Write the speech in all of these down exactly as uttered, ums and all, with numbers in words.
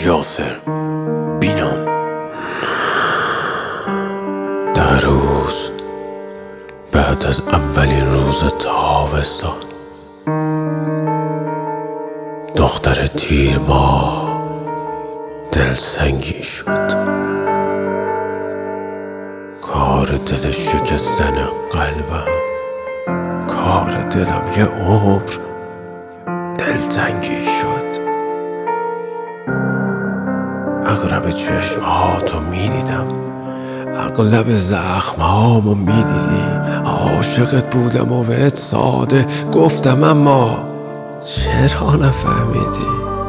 یاسر بینام. در روز بعد از اولین روز تابستان، دختر تیر ماه دلسنگی شد. کار دل شکستن قلبم، کار دلم یه عمر دلتنگی شد. اغرب چشمهاتو میدیدم، اغلب زخمهامو میدیدی. عاشقت بودم و بهت ساده گفتم، اما چرا نفهمیدی؟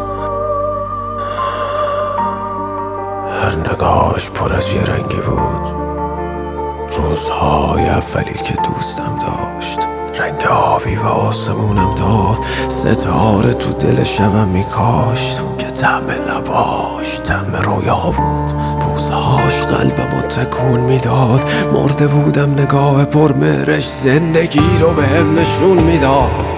هر نگاهش پر از یه رنگی بود. روزهای اولی که دوستم داشت، رنگ آبی و آسمونم داد. ستاره تو دل شبم میکاشت که طعم لباش طعم رویا بود. بوسهاش قلبمو تکون میداد. مرده بودم نگاه پرمهرش زندگی رو بهم نشون میداد.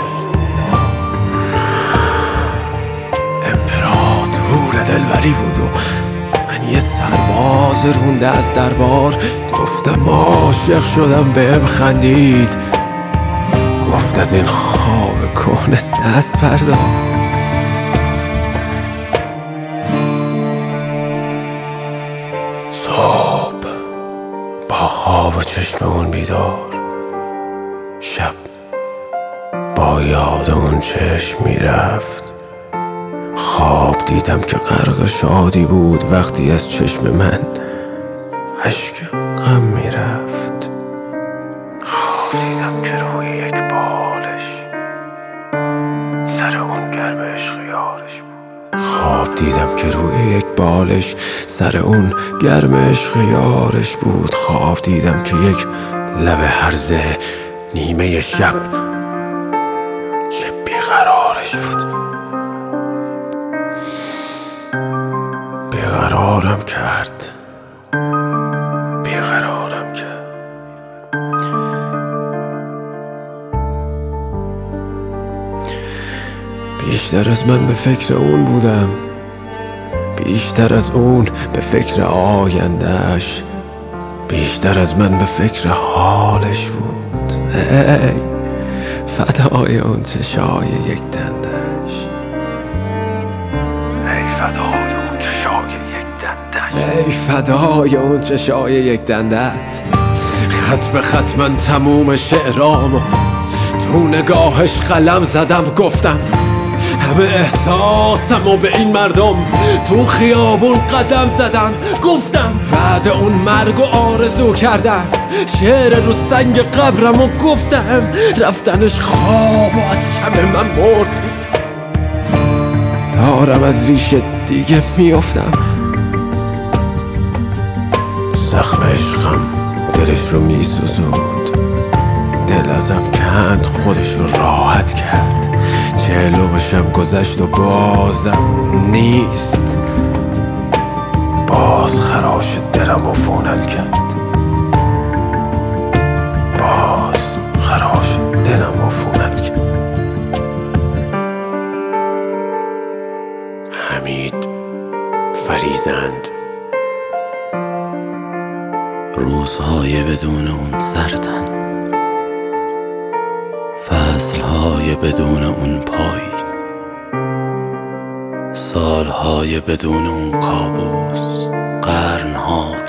امپراتور دلبری بود و من یه سرباز رونده از دربار. گفتم عاشق شدم، بهم خندید، گفت از این خواب کهنه دست بردار. صبح با خواب و چشم اون بیدار، شب با یاد اون چشم میرفت. خواب دیدم که غرق شادی بود وقتی از چشم من اشک غم میرفت. خواب دیدم که روی یک بالش سر اون گرم عشق یارش بود. خواب دیدم که روی یک بالش سر اون گرم عشق یارش بود. خواب دیدم که یک لب هرزه نیمه شب چه بیقرارش بود. بیقرارم کرد، بیقرارم کرد. بیشتر از من به فکر اون بودم، بیشتر از اون به فکر آیندهش، بیشتر از من به فکر حالش بود. ای فدای اون چشای یک دندش، ای فدای اون چشای یک دندش، ای فدای اون چشای یک دندت. خط به خط من تموم شعرامو تو نگاهش قلم زدم. گفتم همه احساسمو به این مردم تو خیابون قدم زدم. گفتم بعد اون مرگو آرزو کردم، شعر رو سنگ قبرمو گفتم. رفتنش خواب و از شب من مرد، دارم از ریشه دیگه میافتم. زخم عشقم دلش رو میسوزوند، دل ازم کند خودش رو راحت کرد. چهلو بشم گذشت و بازم نیست، باز خراش دلم عفونت کرد، باز خراش دلم عفونت کرد. حمید فریزند. روزهای بدون اون سردن، فصلهای بدون اون پاییز، سالهای بدون اون کابوس، قرنها